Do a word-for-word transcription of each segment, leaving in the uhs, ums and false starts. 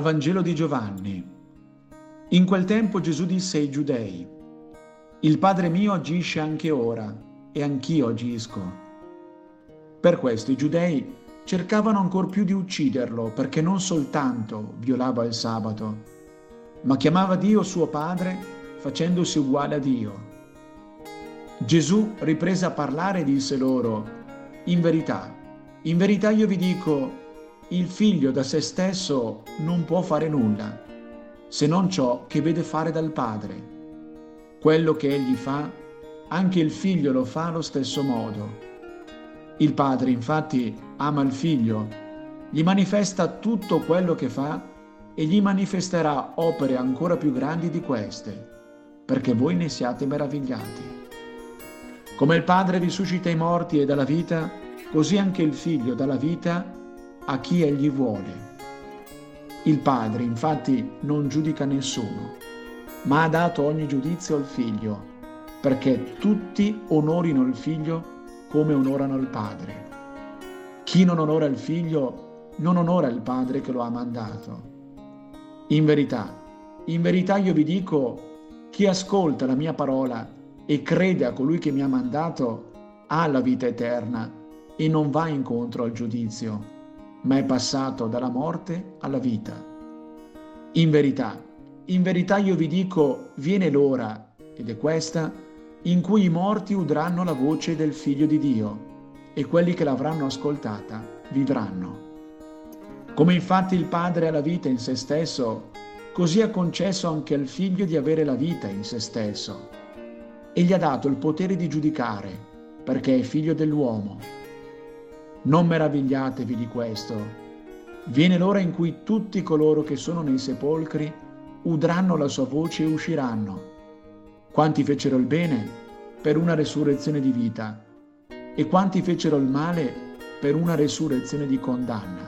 Dal Vangelo di Giovanni. In quel tempo Gesù disse ai Giudei: «Il Padre mio agisce anche ora, e anch'io agisco». Per questo i Giudei cercavano ancor più di ucciderlo, perché non soltanto violava il sabato, ma chiamava Dio suo Padre, facendosi uguale a Dio. Gesù riprese a parlare e disse loro: «In verità, in verità io vi dico, il figlio da se stesso non può fare nulla, se non ciò che vede fare dal Padre. Quello che egli fa, anche il figlio lo fa allo stesso modo. Il Padre, infatti, ama il figlio, gli manifesta tutto quello che fa e gli manifesterà opere ancora più grandi di queste, perché voi ne siate meravigliati. Come il Padre risuscita i morti e dà la vita, così anche il figlio dà la vita a chi egli vuole. Il Padre, infatti, non giudica nessuno, ma ha dato ogni giudizio al Figlio, perché tutti onorino il Figlio come onorano il Padre. Chi non onora il Figlio non onora il Padre che lo ha mandato. In verità, in verità io vi dico, chi ascolta la mia parola e crede a colui che mi ha mandato ha la vita eterna e non va incontro al giudizio, ma è passato dalla morte alla vita. In verità, in verità io vi dico, viene l'ora, ed è questa, in cui i morti udranno la voce del Figlio di Dio, e quelli che l'avranno ascoltata vivranno. Come infatti il Padre ha la vita in se stesso, così ha concesso anche al Figlio di avere la vita in se stesso, e gli ha dato il potere di giudicare, perché è Figlio dell'uomo. Non meravigliatevi di questo. Viene l'ora in cui tutti coloro che sono nei sepolcri udranno la sua voce e usciranno. Quanti fecero il bene per una resurrezione di vita, e quanti fecero il male per una resurrezione di condanna.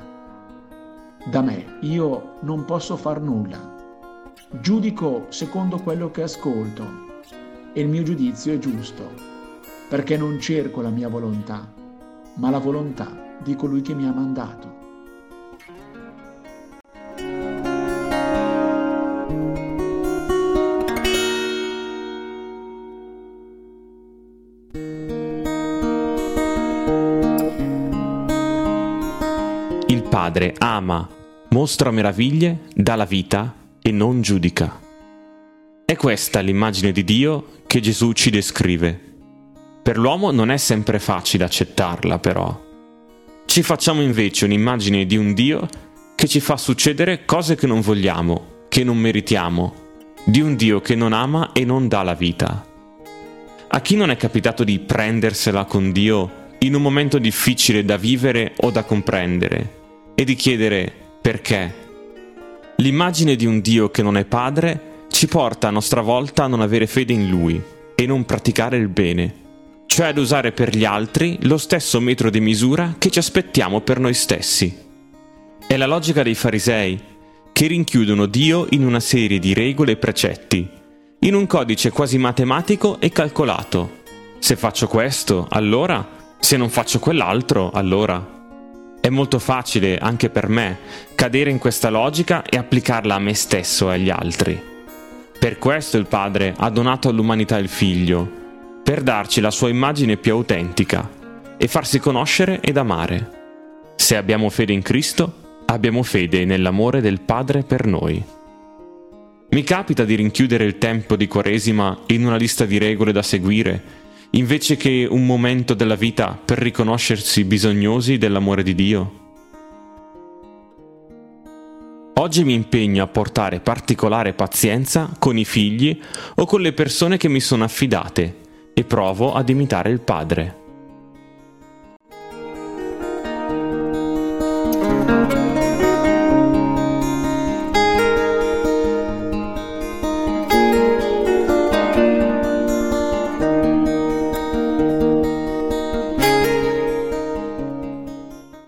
Da me io non posso far nulla. Giudico secondo quello che ascolto, e il mio giudizio è giusto, perché non cerco la mia volontà, ma la volontà di colui che mi ha mandato. Il Padre ama, mostra meraviglie, dà la vita e non giudica. È questa l'immagine di Dio che Gesù ci descrive. Per l'uomo non è sempre facile accettarla, però. Ci facciamo invece un'immagine di un Dio che ci fa succedere cose che non vogliamo, che non meritiamo, di un Dio che non ama e non dà la vita. A chi non è capitato di prendersela con Dio in un momento difficile da vivere o da comprendere e di chiedere perché? L'immagine di un Dio che non è padre ci porta a nostra volta a non avere fede in Lui e non praticare il bene, cioè ad usare per gli altri lo stesso metro di misura che ci aspettiamo per noi stessi. È la logica dei farisei, che rinchiudono Dio in una serie di regole e precetti, in un codice quasi matematico e calcolato. Se faccio questo, allora, se non faccio quell'altro, allora. È molto facile, anche per me, cadere in questa logica e applicarla a me stesso e agli altri. Per questo il Padre ha donato all'umanità il Figlio, per darci la sua immagine più autentica e farsi conoscere ed amare. Se abbiamo fede in Cristo, abbiamo fede nell'amore del Padre per noi. Mi capita di rinchiudere il tempo di Quaresima in una lista di regole da seguire, invece che un momento della vita per riconoscersi bisognosi dell'amore di Dio. Oggi mi impegno a portare particolare pazienza con i figli o con le persone che mi sono affidate e provo ad imitare il Padre.